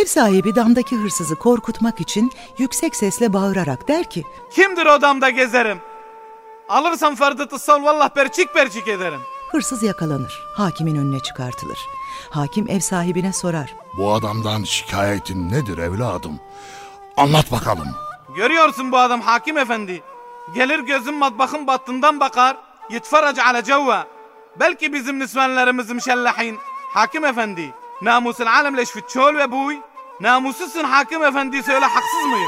Ev sahibi damdaki hırsızı korkutmak için yüksek sesle bağırarak der ki, "Kimdir o damda gezerim? Alırsam fardı sal vallah perçik perçik ederim." Hırsız yakalanır, hakimin önüne çıkartılır. Hakim ev sahibine sorar. Bu adamdan şikayetin nedir evladım? Anlat bakalım. Görüyorsun bu adam hakim efendi. Gelir gözüm matbakın battından bakar. Yitfarac ala cevva. Belki bizim nisvanlarımız müşellahin. Hakim efendi, namusul alem leş fit çol ve buy. Namussuzsun hakim efendi, söyle haksız mıyım?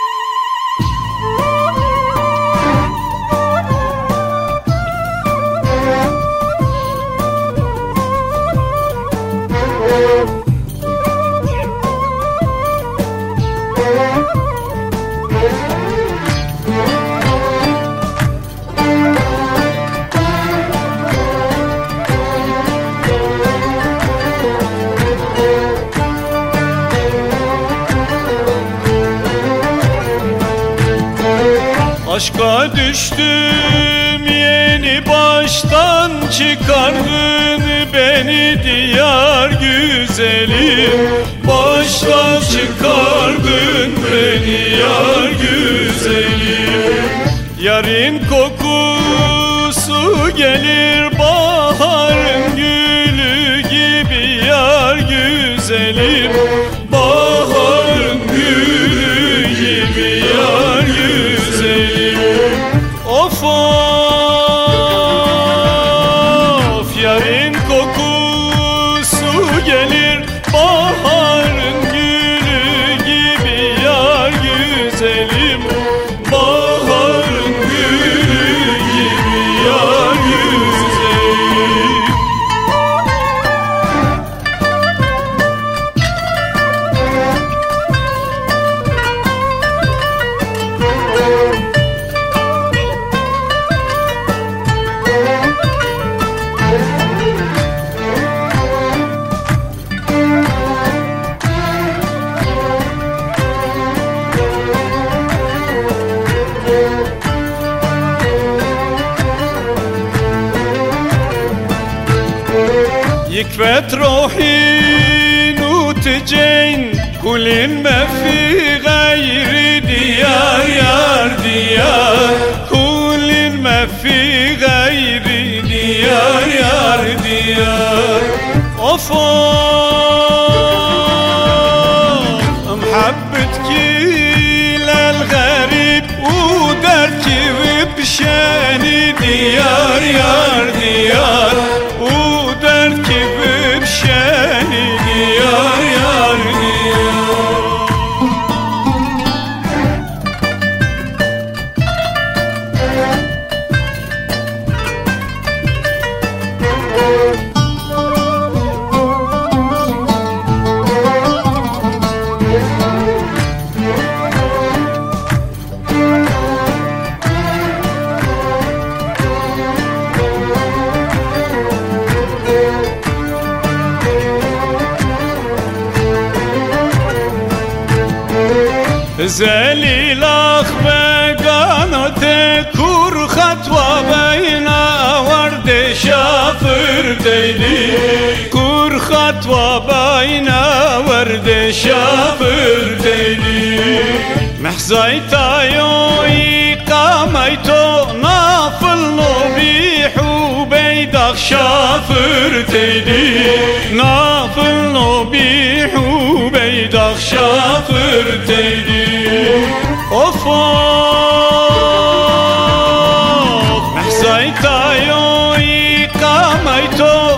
Aşka düştüm yeni baştan, çıkardın beni diyar güzelim. Baştan çıkardın beni yar güzelim. Yarın kokusu gelir baharın gülü gibi yar güzelim. Baharın gülü gibi yar güzelim. Of of, yarın kokusu gelir baharın gülü gibi yar güzelim. Baharın gülü gibi yar güzelim. يكفت روحي وتجين كل ما في غير ديار يار ديار. كل ما في غير ديار يار ديار. أوف محبتك للغريب ودركي وبشاني ديار يار ديار. ودركي بشاني ديار يار ديار. زليل أخبى قناته كور خطوة بين ورد شافر ديلي. كور خطوة بين ورد شافر ديلي. محزيتا يوي قاميتو نافل نبيح وبيدخ شافر ديلي. نافل نبيح وبيدخ شافر ديلي. أوف محزيتا يوي قاميتو